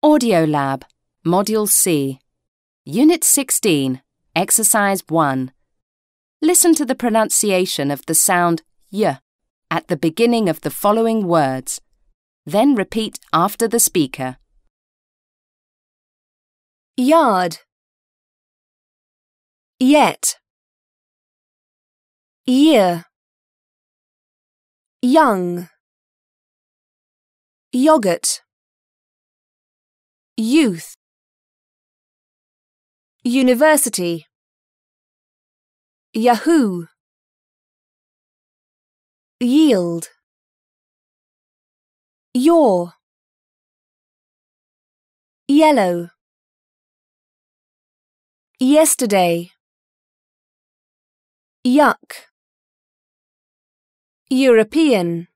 Audiolab, Module C, Unit 16, Exercise 1. Listen to the pronunciation of the sound y at the beginning of the following words. Then repeat after the speaker. Yard, yet, year, young, yogurt, youth, university, Yahoo, yield, your, yellow, yesterday, yuck, European.